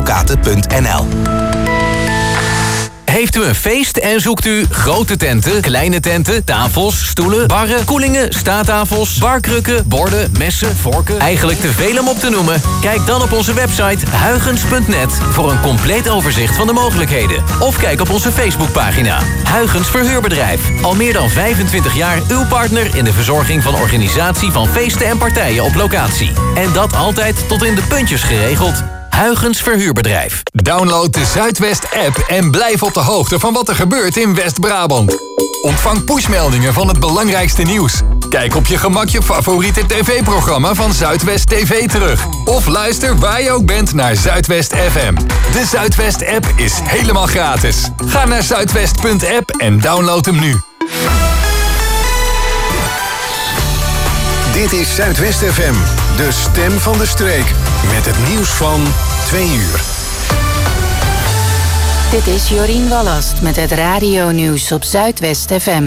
zuidwestadvocaten.nl. Heeft u een feest en zoekt u grote tenten, kleine tenten, tafels, stoelen, barren, koelingen, staattafels, barkrukken, borden, messen, vorken? Eigenlijk te veel om op te noemen? Kijk dan op onze website huygens.net voor een compleet overzicht van de mogelijkheden. Of kijk op onze Facebookpagina. Huygens Verhuurbedrijf. Al meer dan 25 jaar uw partner in de verzorging van organisatie van feesten en partijen op locatie. En dat altijd tot in de puntjes geregeld. Huygens Verhuurbedrijf. Download de Zuidwest-app en blijf op de hoogte van wat er gebeurt in West-Brabant. Ontvang pushmeldingen van het belangrijkste nieuws. Kijk op je gemak je favoriete tv-programma van Zuidwest TV terug. Of luister waar je ook bent naar Zuidwest FM. De Zuidwest-app is helemaal gratis. Ga naar zuidwest.app en download hem nu. Dit is Zuidwest FM, de stem van de streek. Met het nieuws van 2 uur. Dit is Jorien Wallast met het radio-nieuws op Zuidwest FM.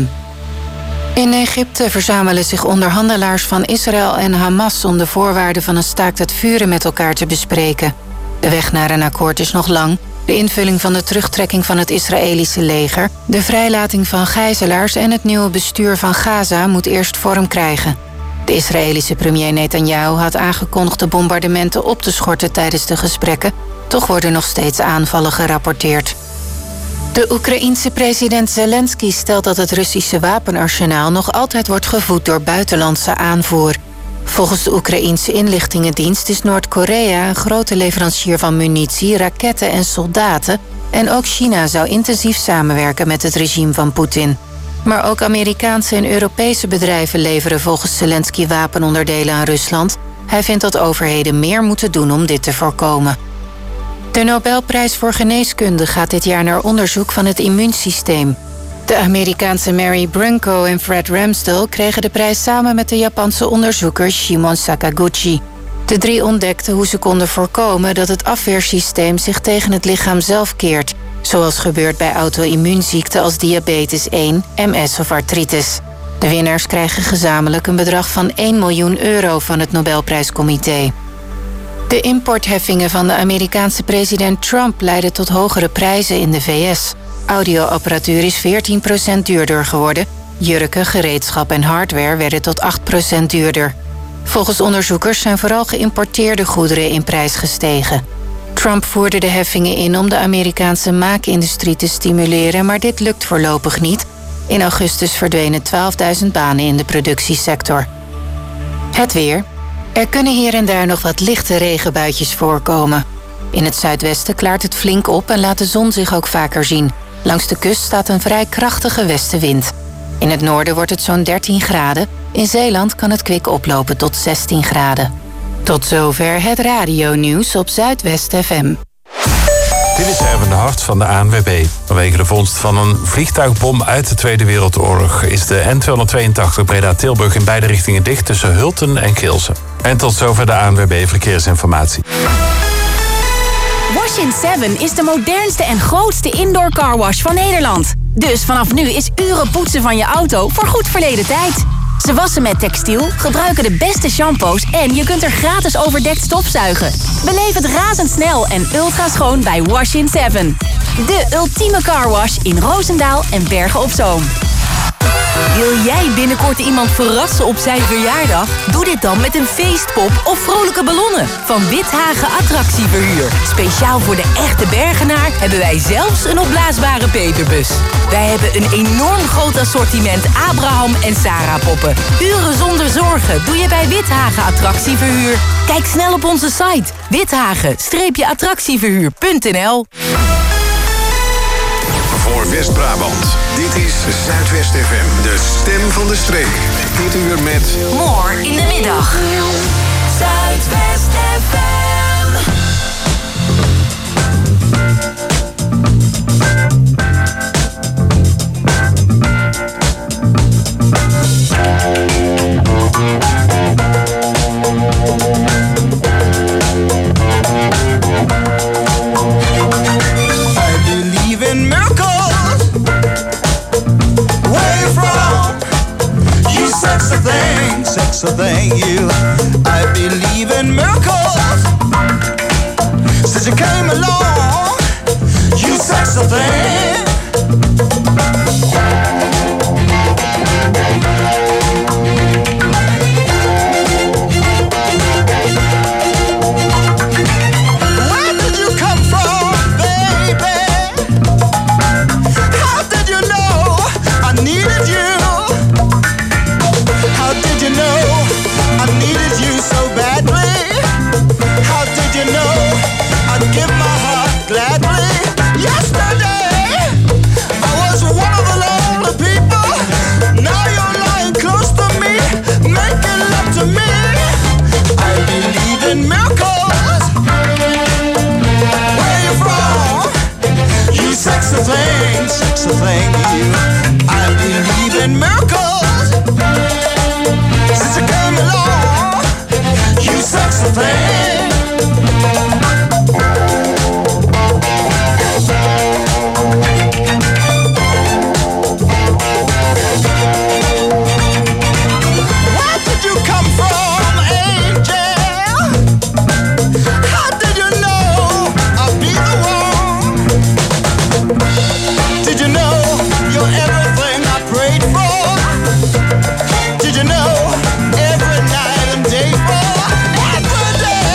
In Egypte verzamelen zich onderhandelaars van Israël en Hamas om de voorwaarden van een staakt het vuren met elkaar te bespreken. De weg naar een akkoord is nog lang. De invulling van de terugtrekking van het Israëlische leger, de vrijlating van gijzelaars en het nieuwe bestuur van Gaza moet eerst vorm krijgen. De Israëlische premier Netanyahu had aangekondigd de bombardementen op te schorten tijdens de gesprekken. Toch worden nog steeds aanvallen gerapporteerd. De Oekraïense president Zelensky stelt dat het Russische wapenarsenaal nog altijd wordt gevoed door buitenlandse aanvoer. Volgens de Oekraïense inlichtingendienst is Noord-Korea een grote leverancier van munitie, raketten en soldaten. En ook China zou intensief samenwerken met het regime van Poetin. Maar ook Amerikaanse en Europese bedrijven leveren volgens Zelensky wapenonderdelen aan Rusland. Hij vindt dat overheden meer moeten doen om dit te voorkomen. De Nobelprijs voor geneeskunde gaat dit jaar naar onderzoek van het immuunsysteem. De Amerikaanse Mary Brunko en Fred Ramsdell kregen de prijs samen met de Japanse onderzoeker Shimon Sakaguchi. De 3 ontdekten hoe ze konden voorkomen dat het afweersysteem zich tegen het lichaam zelf keert, zoals gebeurt bij auto-immuunziekten als diabetes 1, MS of artritis. De winnaars krijgen gezamenlijk een bedrag van €1 miljoen van het Nobelprijscomité. De importheffingen van de Amerikaanse president Trump leiden tot hogere prijzen in de VS. Audioapparatuur is 14% duurder geworden. Jurken, gereedschap en hardware werden tot 8% duurder. Volgens onderzoekers zijn vooral geïmporteerde goederen in prijs gestegen. Trump voerde de heffingen in om de Amerikaanse maakindustrie te stimuleren, maar dit lukt voorlopig niet. In augustus verdwenen 12.000 banen in de productiesector. Het weer. Er kunnen hier en daar nog wat lichte regenbuitjes voorkomen. In het zuidwesten klaart het flink op en laat de zon zich ook vaker zien. Langs de kust staat een vrij krachtige westenwind. In het noorden wordt het zo'n 13 graden. In Zeeland kan het kwik oplopen tot 16 graden. Tot zover het radio-nieuws op Zuidwest FM. Dit is Erwin de Hart van de ANWB. Vanwege de vondst van een vliegtuigbom uit de Tweede Wereldoorlog is de N282 Breda-Tilburg in beide richtingen dicht tussen Hulten en Geelze. En tot zover de ANWB Verkeersinformatie. Wash-in 7 is de modernste en grootste indoor carwash van Nederland. Dus vanaf nu is uren poetsen van je auto voor goed verleden tijd. Ze wassen met textiel, gebruiken de beste shampoos en je kunt er gratis overdekt stofzuigen. Beleef het razendsnel en ultra schoon bij Wash-in 7. De ultieme carwash in Roosendaal en Bergen op Zoom. Wil jij binnenkort iemand verrassen op zijn verjaardag? Doe dit dan met een feestpop of vrolijke ballonnen van Withagen Attractieverhuur. Speciaal voor de echte Bergenaar hebben wij zelfs een opblaasbare peperbus. Wij hebben een enorm groot assortiment Abraham en Sarah poppen. Uren zonder zorgen doe je bij Withagen Attractieverhuur. Kijk snel op onze site withagen-attractieverhuur.nl. Voor West-Brabant, dit is Zuidwest FM, de stem van de streek. Dit uur met... More in de middag. Zuidwest FM. Sex a thing, you. I believe in miracles. along, you sexy thing. Where did you come from, baby? How did you know I needed you? How did you know I needed you so badly? How did you know I'd give my heart gladly? Yesterday I was one of the lonely people. Now you're lying close to me, making love to me. I believe in miracles. Where you from? You sexy thing, you. I believe in miracles. Since you came along, you sexy thing. Where did you come from, angel? How did you know I'd be the one? Did you know you're everything I prayed for? Did you know every night and day for? Every day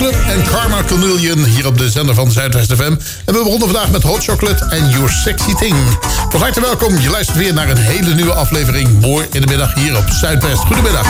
Club en Karma Chameleon hier op de zender van Zuidwest FM. En we begonnen vandaag met Hot Chocolate en Your Sexy Thing. Van harte welkom, je luistert weer naar een hele nieuwe aflevering. Mooi in de middag hier op Zuidwest. Goedemiddag.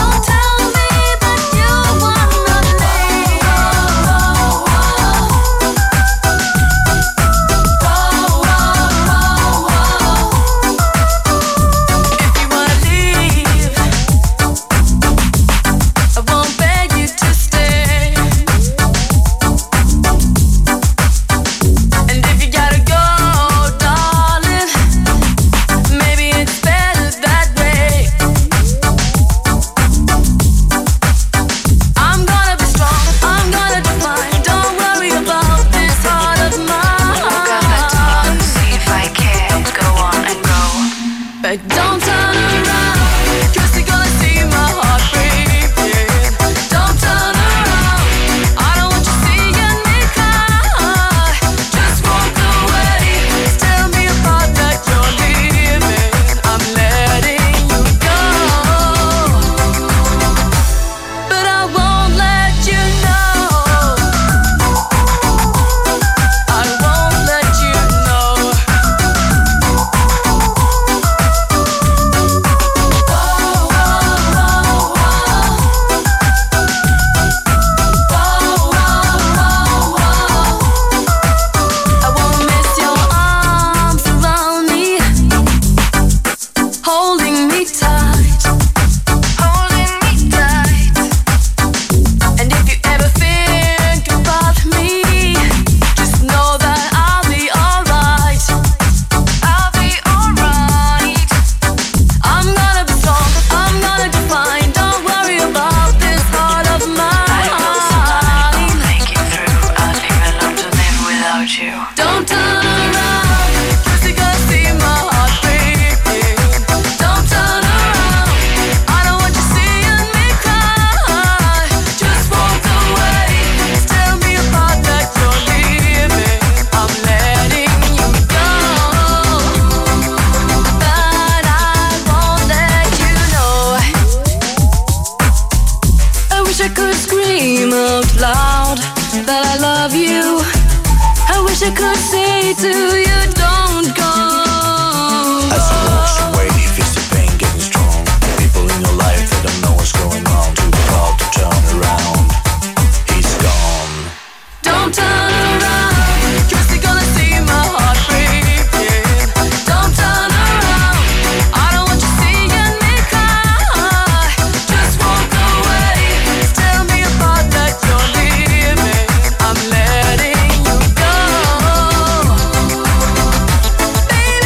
Baby,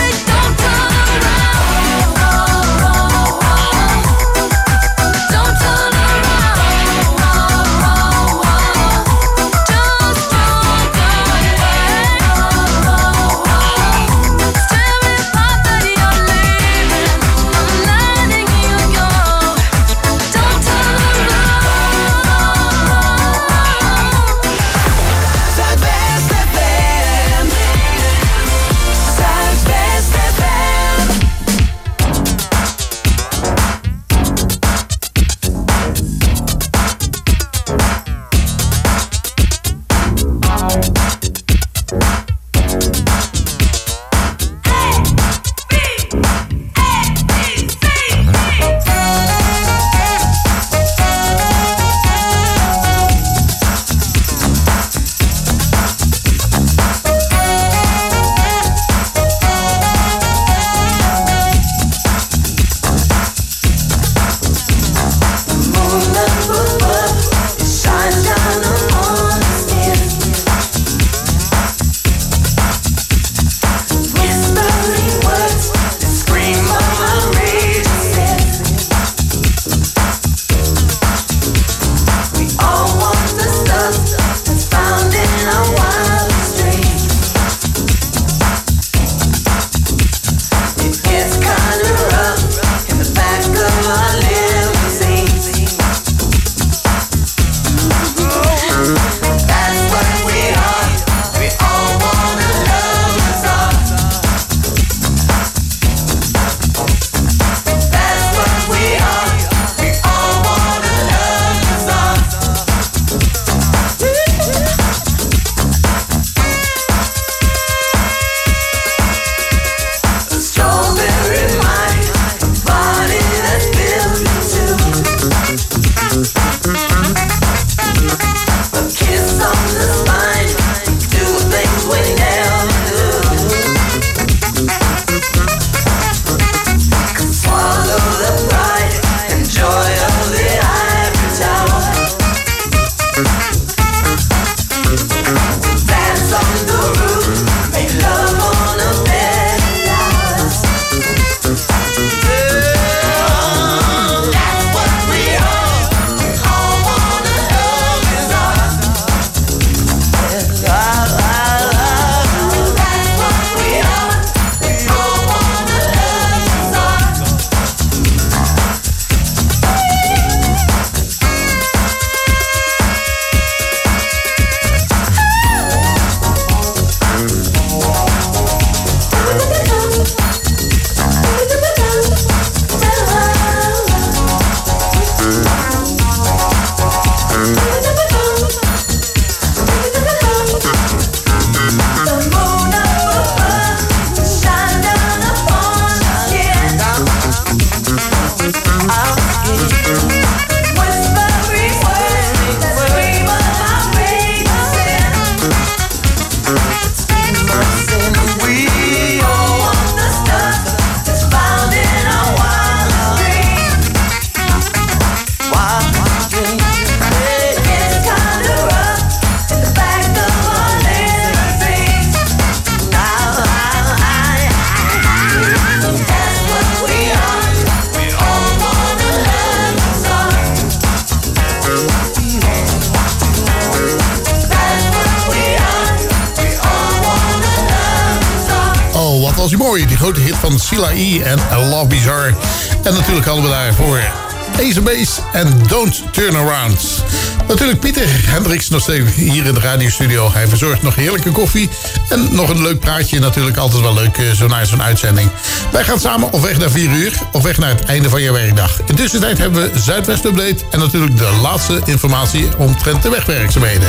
Chelsea Moore, die grote hit van Sila E en Love Bizarre. En natuurlijk hadden we daarvoor Ace Base en Don't Turn Around. Natuurlijk Pieter Hendricks nog steeds hier in de radiostudio. Hij verzorgt nog heerlijke koffie en nog een leuk praatje. Natuurlijk altijd wel leuk na zo'n uitzending. Wij gaan samen op weg naar 4 uur, op weg naar het einde van je werkdag. In tussentijd hebben we Zuidwest Update en natuurlijk de laatste informatie omtrent de wegwerkzaamheden.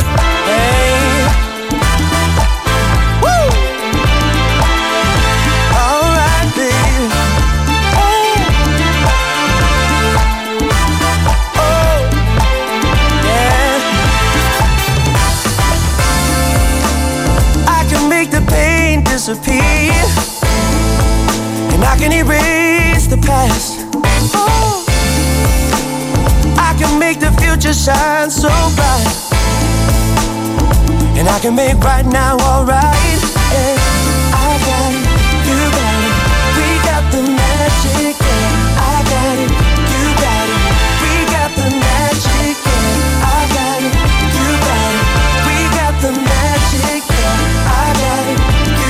Disappear, and I can erase the past. Oh, I can make the future shine so bright, and I can make right now alright. Yeah, I got it, you got it, we got the magic. Yeah, I got it, you got it, we got the magic. Yeah, I got it, you got it, we got the magic. Yeah, I got it.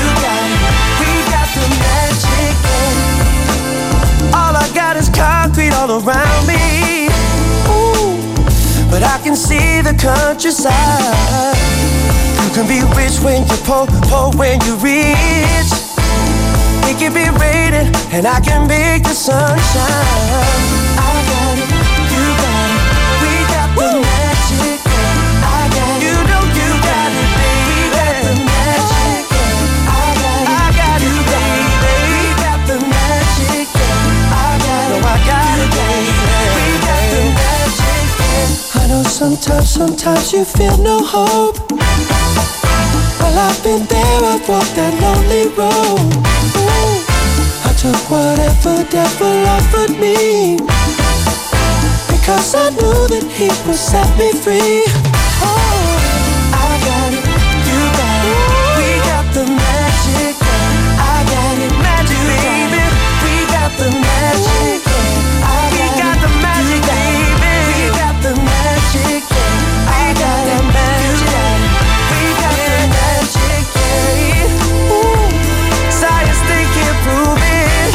All I got is concrete all around me. Ooh, but I can see the countryside. You can be rich when you're poor, poor when you're rich. It can be raining and I can make the sun shine. I got it, you got it, we got the magic. I got it, you know you got it, baby. We got the magic. I got it, baby. We got the magic. I got it, baby. We got the magic. I know sometimes you feel no hope. Well, I've been there, I've walked that lonely road. Ooh, I took whatever devil offered me, because I knew that he would set me free. Oh, I got it, you got it, we got the magic. I got it, magic, baby. We got the magic. We got the magic, baby. We got the magic. I got the magic. We got the magic. Ooh, science they can't prove it,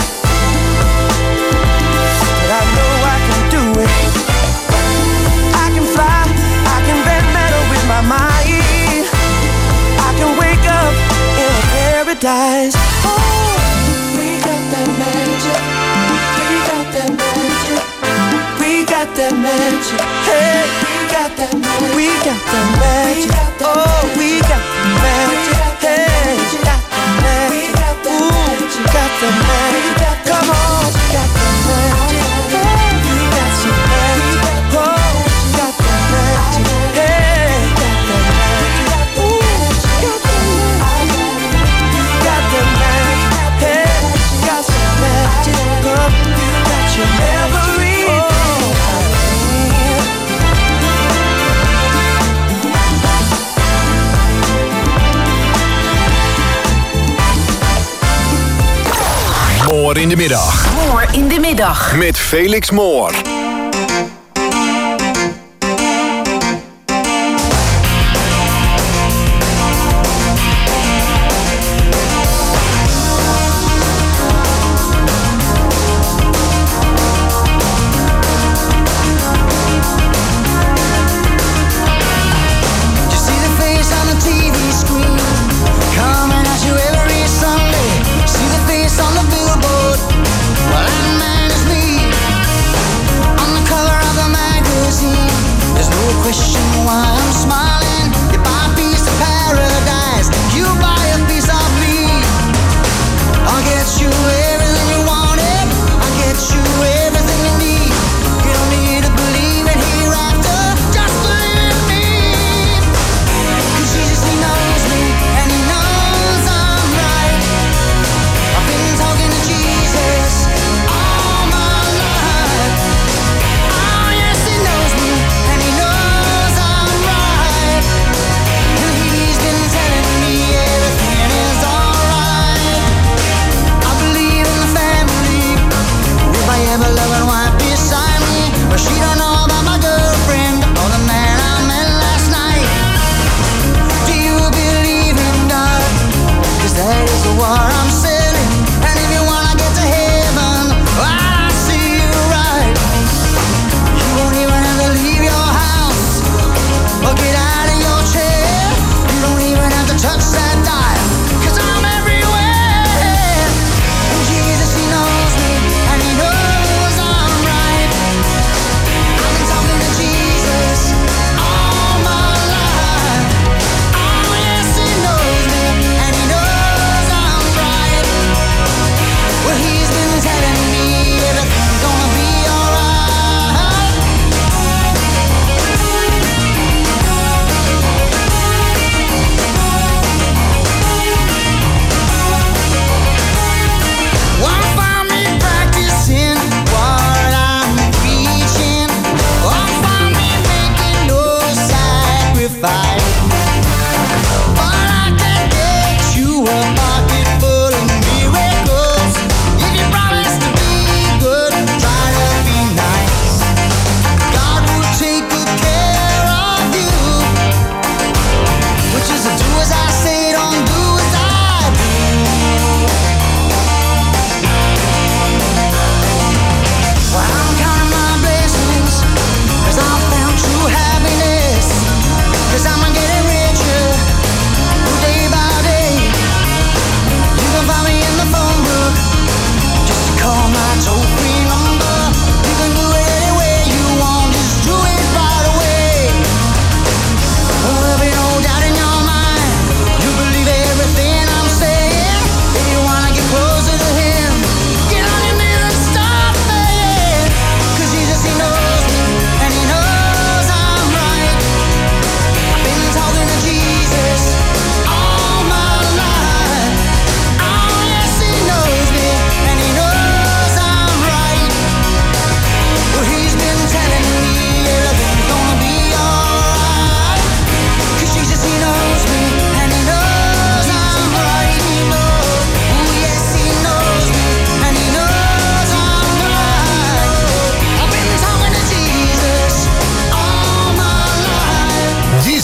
but I know I can do it. I can fly. I can bend metal with my mind. I can wake up in a paradise. Oh, we got that magic. We got that magic. We got that magic. Hey, we got that magic. We got that magic. Oh, we got the magic. Hey, we got the magic. Ooh, got the magic. Come on, got the magic. Hey, we got some magic. Oh, got the magic. Hey, got the magic. Ooh, got the magic. Got the magic. Hey, got some magic. Come, got your everything. Moor in de middag. Moor in de middag. Met Felix Moor. On the billboard, well, that man is me.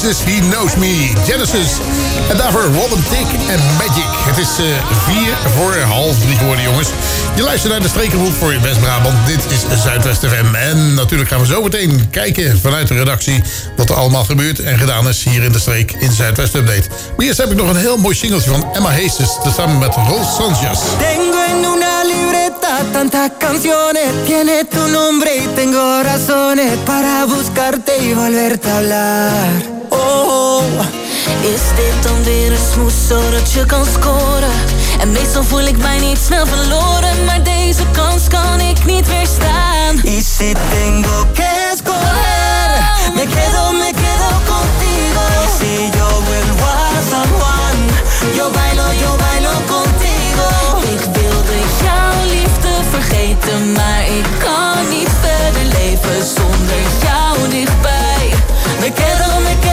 Oasis, He Knows Me, Genesis. En daarvoor Robin Thicke en Magic. Het is 3:04 geworden, jongens. Je luistert naar de Streekenboek voor West-Brabant. Dit is Zuidwest FM. En natuurlijk gaan we zo meteen kijken vanuit de redactie wat er allemaal gebeurt en gedaan is hier in de streek in Zuidwest Update. Maar eerst heb ik nog een heel mooi singeltje van Emma Heesters samen met Rolf Sanchez. Tengo en una libreta tantas canciones, tiene tu nombre y tengo razones para buscarte y volverte a hablar. Oh, is dit dan weer een smoes zodat je kan scoren? En meestal voel ik mij niet snel verloren, maar deze kans kan ik niet weerstaan. Y si tengo que escoger, me quedo contigo. Y si yo vuelvo a San Juan, yo bailo contigo. Ik wilde jouw liefde vergeten, maar ik kan niet verder leven zonder jou dichtbij. Me quedo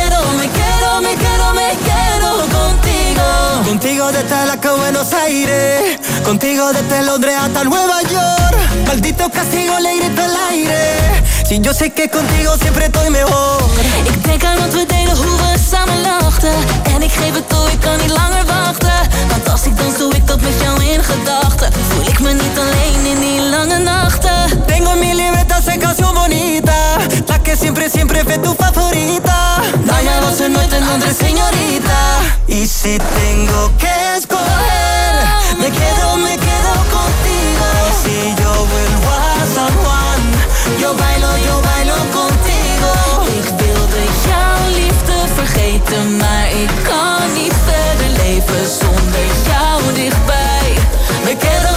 contigo. Contigo desde la Buenos Aires, contigo desde Londres hasta Nueva York. Maldito castigo le grito al aire. Si yo sé que contigo siempre estoy mejor. Ik denk aan wat we deden, hoe we samen lachten. En ik geef het toe, ik kan niet langer wachten. Want als ik dans, doe ik dat met jou in gedachten. Voel ik me niet alleen in die lange nachten. Tengo en mi libreta esa canción bonita, la que siempre fue tu favorita. Daarna was er nooit een andere señorita. Y si tengo que escoger, me quedo contigo. Y si yo vuelvo a San Juan, yo bailo contigo. Ik wilde jouw liefde vergeten, maar ik kan niet verder leven zonder jou dichtbij. Me quedo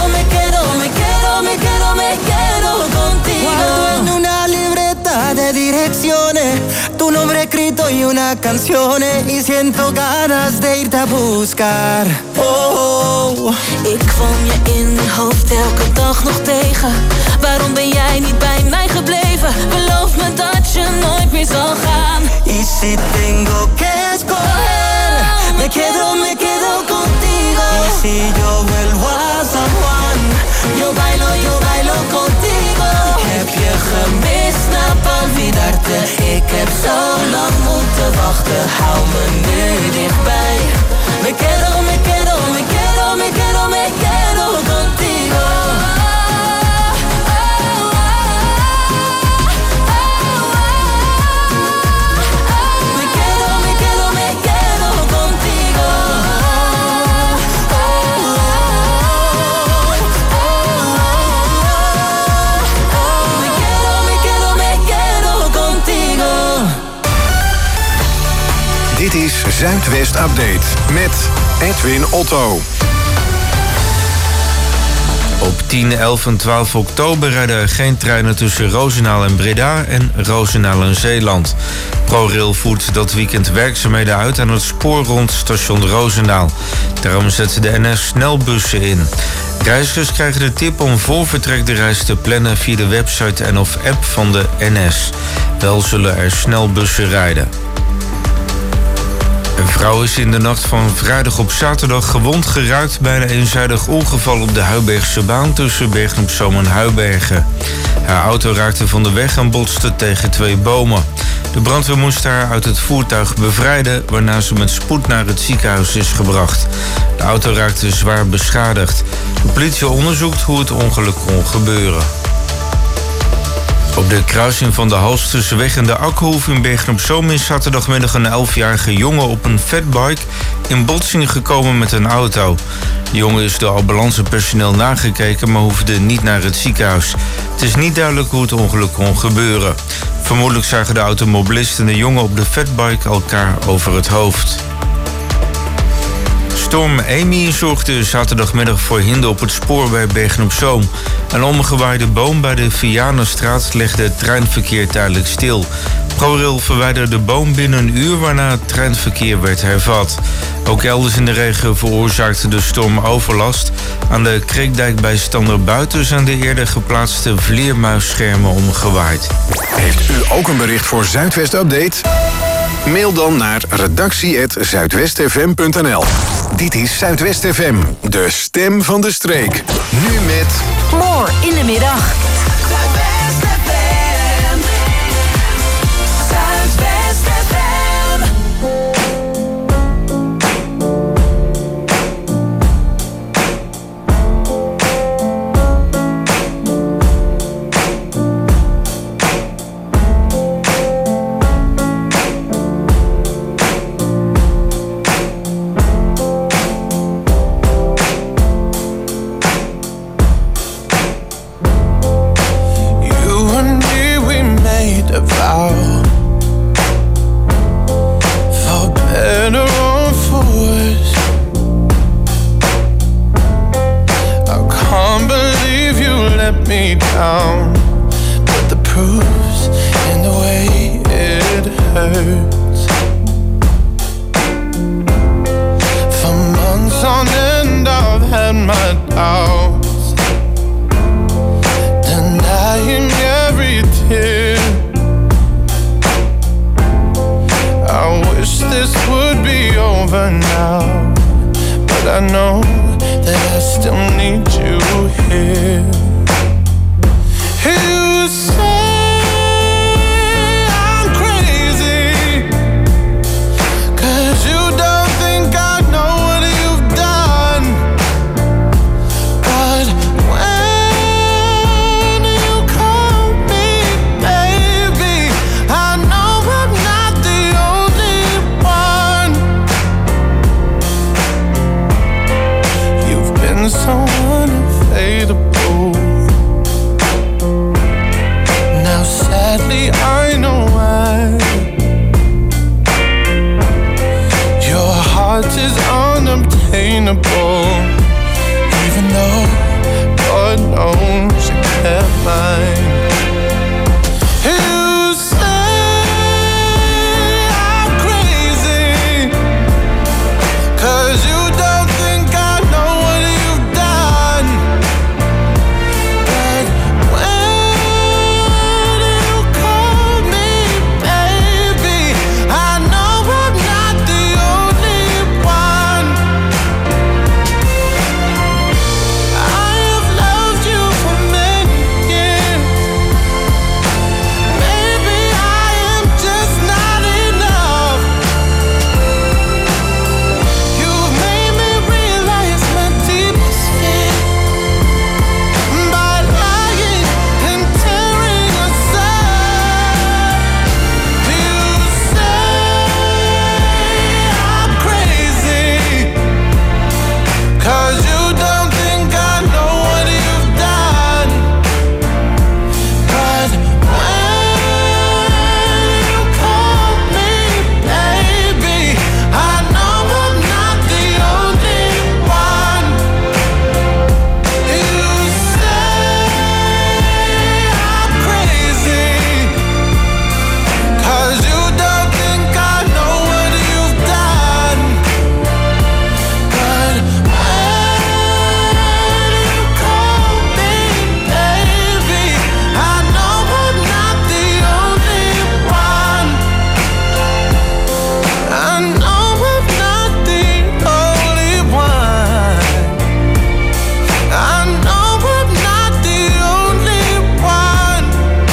contigo. Guardo en una libreta de direcciones tu nombre escrito y una canción, y siento ganas de irte a buscar. Oh, ik kwam je in mijn hoofd elke dag nog tegen. Waarom ben jij niet bij mij gebleven? Beloof me dat je nooit meer zal gaan. Y si tengo que escoger, me quedo contigo. Y si yo vuelvo a San Juan, yo bailo contigo. Heb je gemist na olvidarte? Ik heb zo lang moeten wachten, hou me nu dichtbij. Me quedo contigo. Dit is Zuidwest Update met Edwin Otto. Op 10, 11 en 12 oktober rijden er geen treinen tussen Roosendaal en Breda en Roosendaal en Zeeland. ProRail voert dat weekend werkzaamheden uit aan het spoor rond station Roosendaal. Daarom zetten de NS snelbussen in. Reizigers krijgen de tip om voor vertrek de reis te plannen via de website en of app van de NS. Wel zullen er snelbussen rijden. Een vrouw is in de nacht van vrijdag op zaterdag gewond geraakt bij een eenzijdig ongeval op de Huibergse baan tussen Bergen op Zoom en Huibergen. Haar auto raakte van de weg en botste tegen 2 bomen. De brandweer moest haar uit het voertuig bevrijden, waarna ze met spoed naar het ziekenhuis is gebracht. De auto raakte zwaar beschadigd. De politie onderzoekt hoe het ongeluk kon gebeuren. Op de kruising van de Halsterseweg en de Akkerhoef in Bergen op Zoom is zaterdagmiddag een 11-jarige jongen op een fatbike in botsing gekomen met een auto. De jongen is door ambulancepersoneel nagekeken, maar hoefde niet naar het ziekenhuis. Het is niet duidelijk hoe het ongeluk kon gebeuren. Vermoedelijk zagen de automobilist en de jongen op de fatbike elkaar over het hoofd. Storm Amy zorgde zaterdagmiddag voor hinder op het spoor bij Bergen op Zoom. Een omgewaaide boom bij de Vianenstraat legde het treinverkeer tijdelijk stil. ProRail verwijderde de boom binnen een uur, waarna het treinverkeer werd hervat. Ook elders in de regio veroorzaakte de storm overlast. Aan de Kreekdijk bij Standerbuiten zijn de eerder geplaatste vleermuisschermen omgewaaid. Heeft u ook een bericht voor Zuidwest Update? Mail dan naar redactie@zuidwestfm.nl. Dit is Zuidwest FM, de stem van de streek. Nu met... More in de middag. Zuidwest FM. Zuidwest FM. down, but the proof's in the way it hurts. For months on end I've had my doubts, denying every tear. I wish this would be over now, but I know that I still need you here. You say I'm crazy, 'cause you don't think I know what you've done. But when you call me baby, I know I'm not the only one. You've been so unfadable. Now sadly I know why. Your heart is unobtainable, even though God knows you kept mine. You say I'm crazy, 'cause you don't think I know what you've done. But when you call me baby, I know I'm not the only one. I have loved you for many years. Maybe I am just not enough. You've made me realize my deepest fear by lying and tearing us up. You say I'm crazy, 'cause you don't think I know what you've done. But when you call me baby, I know I'm not the only one. You say I'm crazy, 'cause you don't think I know what you've done. But when you call me baby, I know I'm not the only one. I know I'm not the only one. I know I'm not the only one.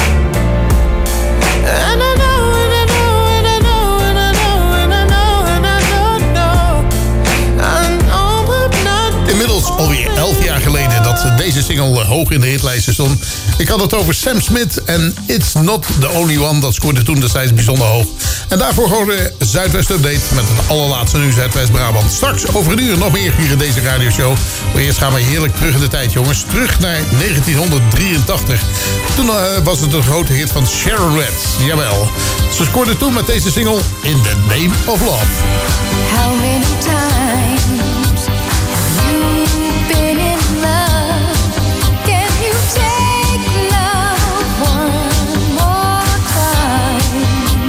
And I know, and I know, and I know, and I know, and I know, and I know. I know I'm not the Inmiddels alweer 11 jaar geleden dat deze single hoog in de hitlijsten stond. Ik had het over Sam Smith en It's Not The Only One. Dat scoorde toen destijds bijzonder hoog. En daarvoor hoorde Zuidwest Update met het allerlaatste nieuws uit West-Brabant. Straks over een uur nog meer hier in deze radioshow. Maar eerst gaan we heerlijk terug in de tijd, jongens. Terug naar 1983. Toen was het een grote hit van Sharon Redd. Jawel. Ze scoorde toen met deze single In The Name Of Love. How many times have you been in love? Can you take love one more time?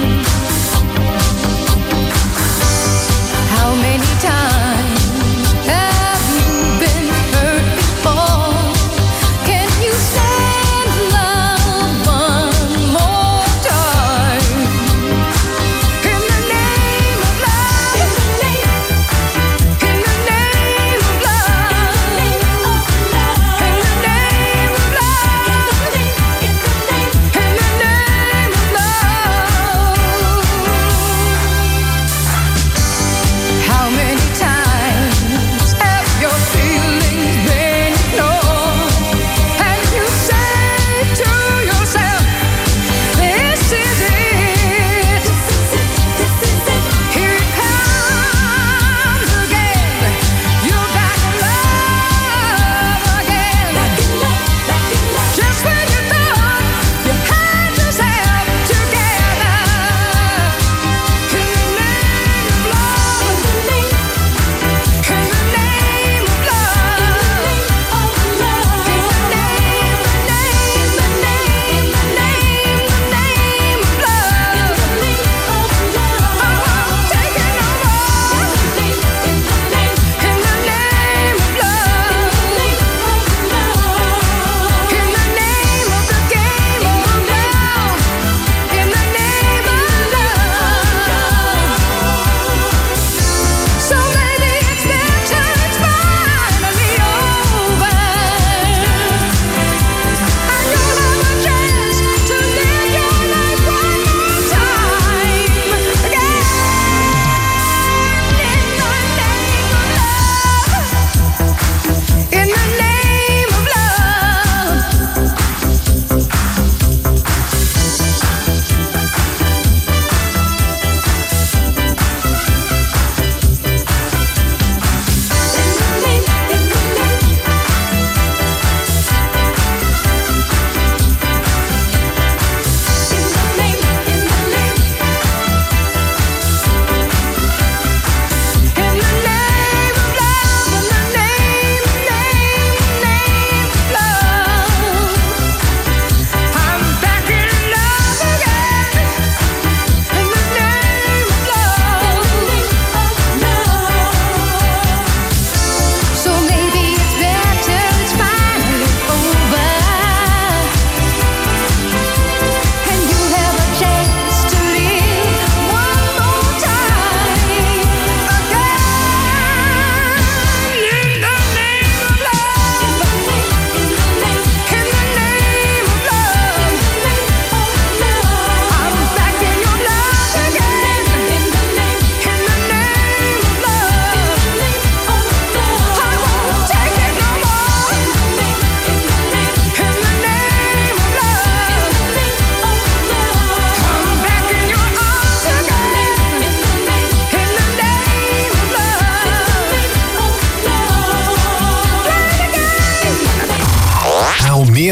How many times have you been hurt before? Can you stand love one more time? In the name of love, in the name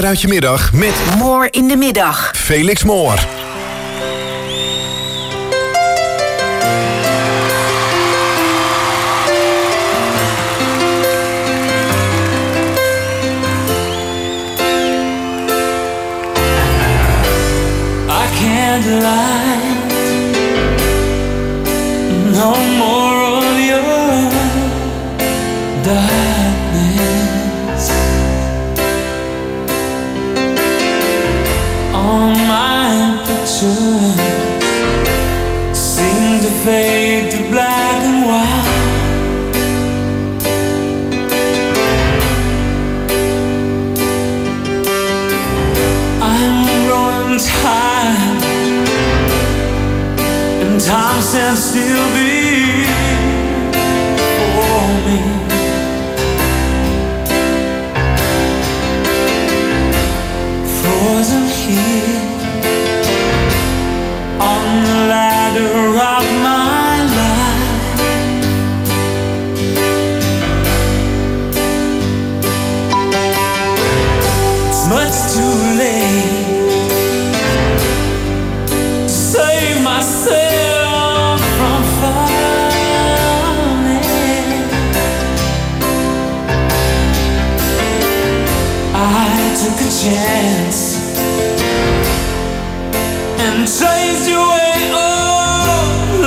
meer uit je middag met Moor in de middag. Felix Moor. Lie. No more of your darkness. All my pictures seem to fade to black and white. I'm growing tired. Time stands still before me. Frozen here on the ladder of my life. It's much too late to save myself. Took a chance and chased you away. Oh,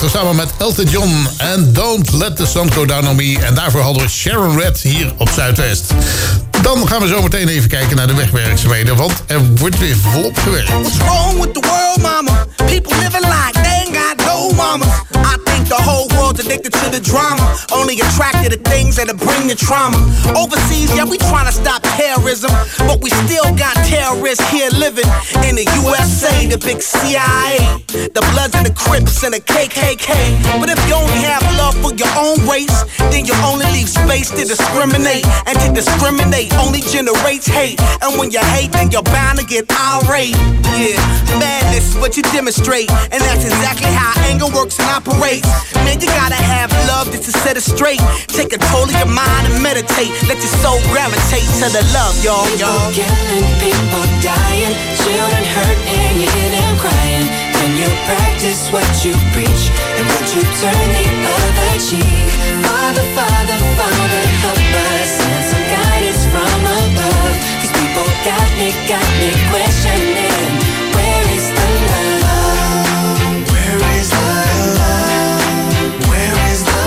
Carter samen met Elton John. En Don't Let the Sun Go Down on Me. En daarvoor hadden we Sharon Red hier op Zuidwest. Dan gaan we zo meteen even kijken naar de wegwerkzaamheden, want er wordt weer volop gewerkt. What's wrong with the world, mama? People living like they ain't got no mamas. I think the whole world's addicted to the drama. Only attracted to things that'll bring the trauma. Overseas, yeah, we trying to stop terrorism, but we still got terrorists here living in the USA, the big CIA, the Bloods and the Crips and the KKK. But if you only have love for your own race, then you only leave space to discriminate. And to discriminate only generates hate. And when you hate, then you're bound to get irate. Yeah, madness is what you demonstrate. And that's exactly how anger works and operates. Man, you gotta have love just to set it straight. Take control of your mind and meditate. Let your soul gravitate to the love, y'all. People killing, people dying, children hurt and you hear them crying. When you practice what you preach and what you turn the other cheek. Father, Father, Father, help us and some guidance from above. These people got me questioning. Where is the love? Where is the love? Where is the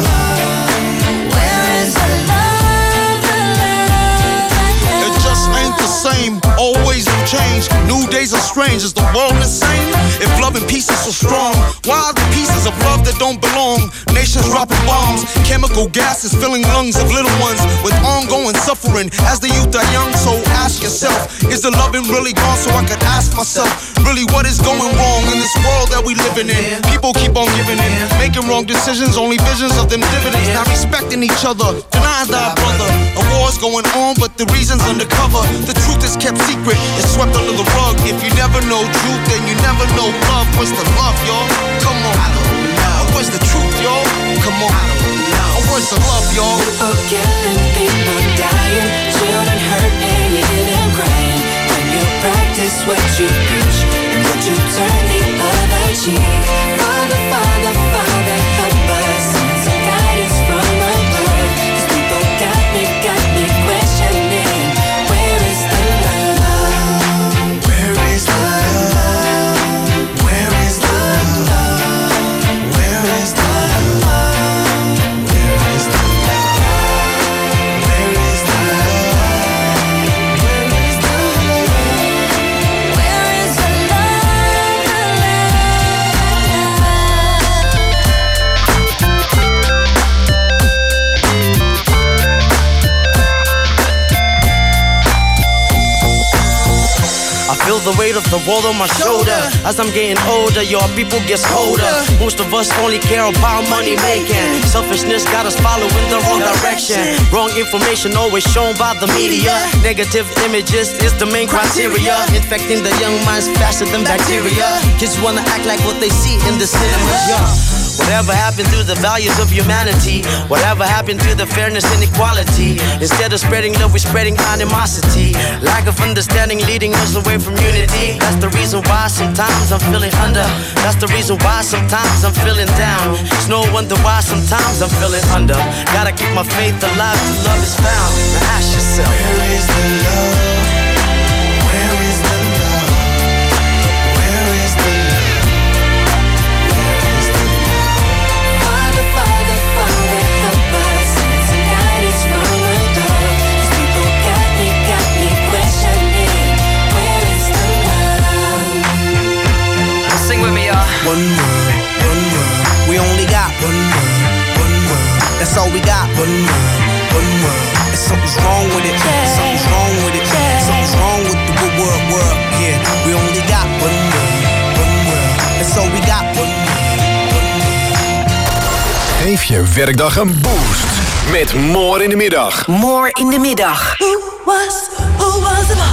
love? Where is the love? The love? It just ain't the same. Always new change. New days are strange. Is the world the same? If love and peace is so strong, why are the pieces of love that don't belong? Nations dropping bombs, chemical gases filling lungs of little ones with ongoing suffering as the youth are young. So ask yourself, is the loving really gone? So I could ask myself, really what is going wrong in this world that we living in? People keep on giving in, making wrong decisions, only visions of them dividends. Not respecting each other, denying thy brother. A war's going on, but the reason's undercover. The truth is kept secret, it's swept under the rug. If you never know truth, then you never know love. Where's the love, y'all? Come on. I don't know. Where's the truth, y'all? Come on. I don't know. Where's the love, y'all? People killing, people dying, children hurt and you hear them crying. When you practice what you preach and what you turn the other cheek. Father, Father, Father, help us and some guidance from above. These people got me questioning. Where is the love? Where is the love? Where is the love? Where is the love? Where is the love? Where is the love? Where is the love? Where is the I feel the weight of the world on my shoulder. As I'm getting older, your people gets colder. Most of us only care about money making. Selfishness got us following the wrong direction. Wrong information always shown by the media. Negative images is the main criteria. Infecting the young minds faster than bacteria. Kids wanna act like what they see in the cinema. Whatever happened to the values of humanity? Whatever happened to the fairness and equality? Instead of spreading love, we're spreading animosity. Lack of understanding leading us away from unity. That's the reason why sometimes I'm feeling under. That's the reason why sometimes I'm feeling down. It's no wonder why sometimes I'm feeling under. Gotta keep my faith alive till love is found. Now ask yourself, where is the love? Where is the love? Where is the love? One world, we only got one world, that's all we got. One world, and something's wrong with it, something's wrong with it, something's wrong with the world, yeah. We only got one world, that's all we got. One world. Geef je werkdag een boost met More in de Middag. More in de Middag. Who was it?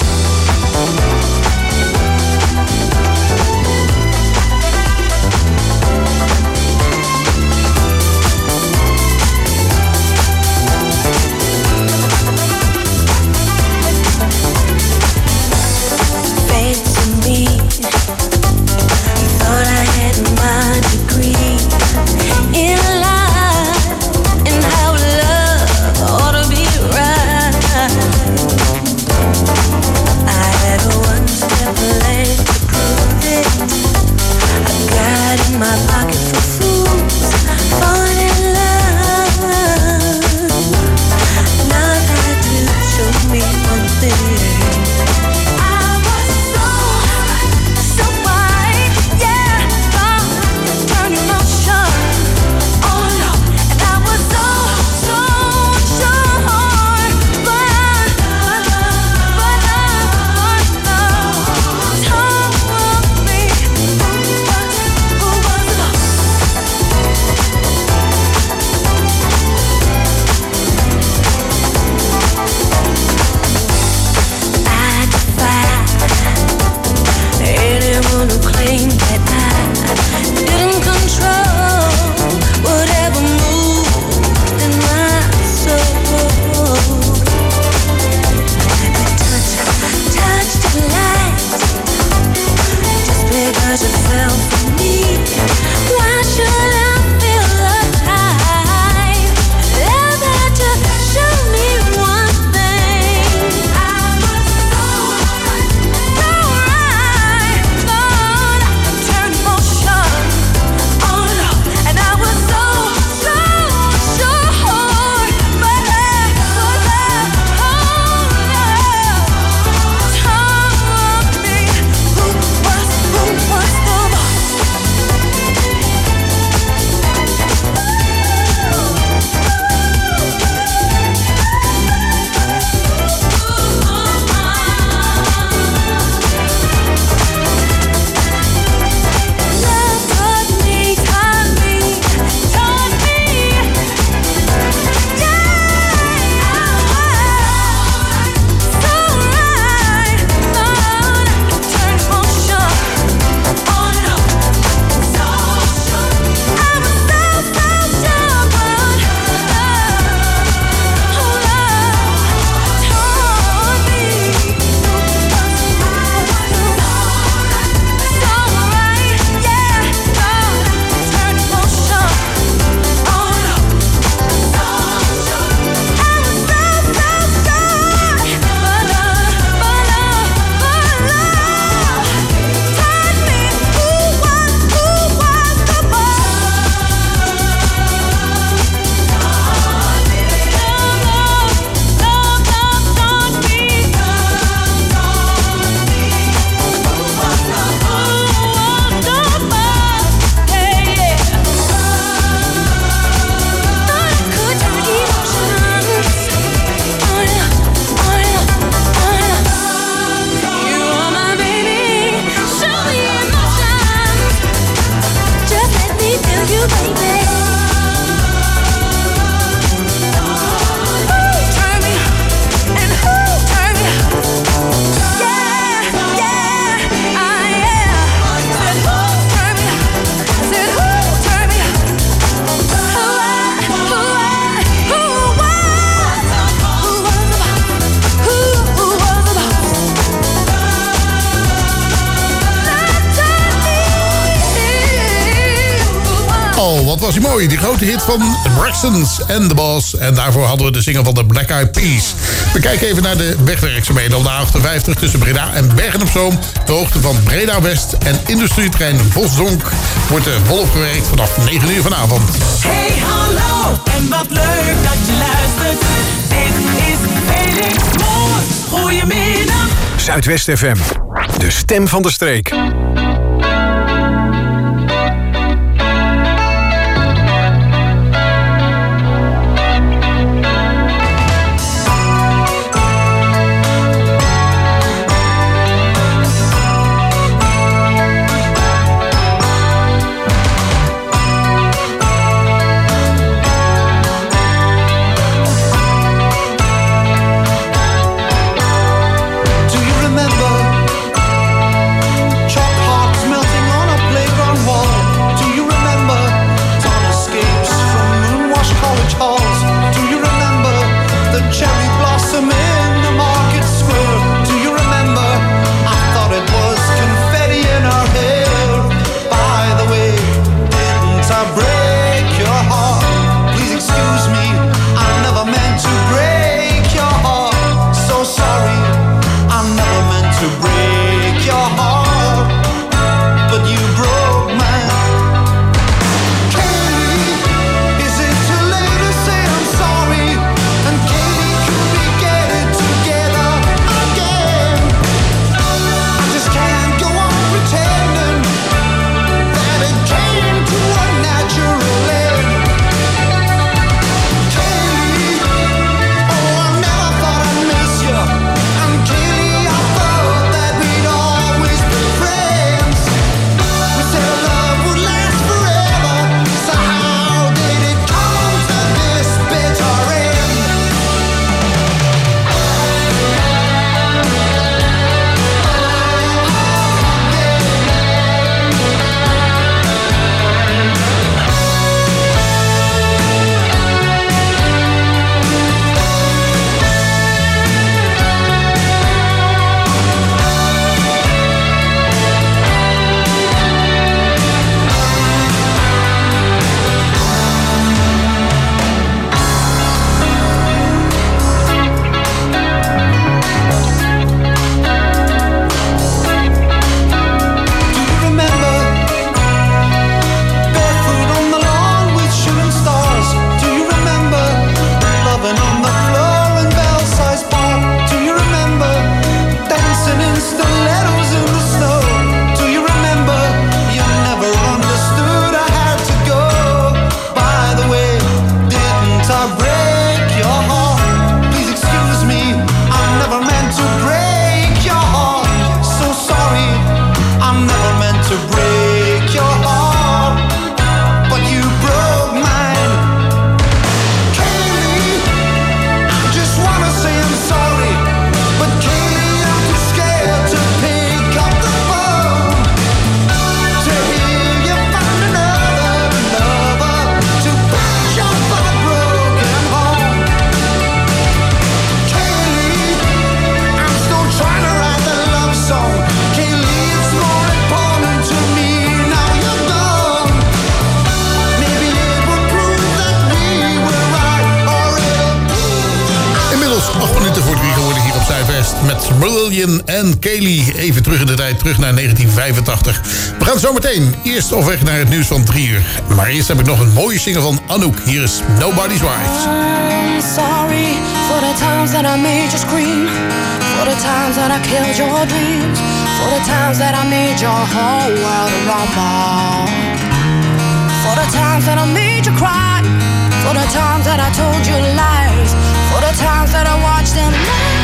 wat was hij mooi. Die grote hit van Braxton's and the Boss. En daarvoor hadden we de single van de Black Eyed Peas. We kijken even naar de wegwerkzaamheden op de A58 tussen Breda en Bergen-op-Zoom. De hoogte van Breda-West en industrietrein Vosdonk wordt er volop gewerkt vanaf 9 uur vanavond. Hey, hallo, en wat leuk dat je luistert. Dit is Felix Moor. Goedemiddag. Zuidwest FM, de stem van de streek. Chalk heart William en Kaylee. Even terug in de tijd, terug naar 1985. We gaan zo meteen eerst op weg naar het nieuws van 3 uur. Maar eerst heb ik nog een mooie single van Anouk. Hier is Nobody's Wife. I'm sorry for the times that I made you scream, for the times that I killed your dreams, for the times that I made your whole world rumble, for the times that I made you cry, for the times that I told you lies, for the times that I watched them lie.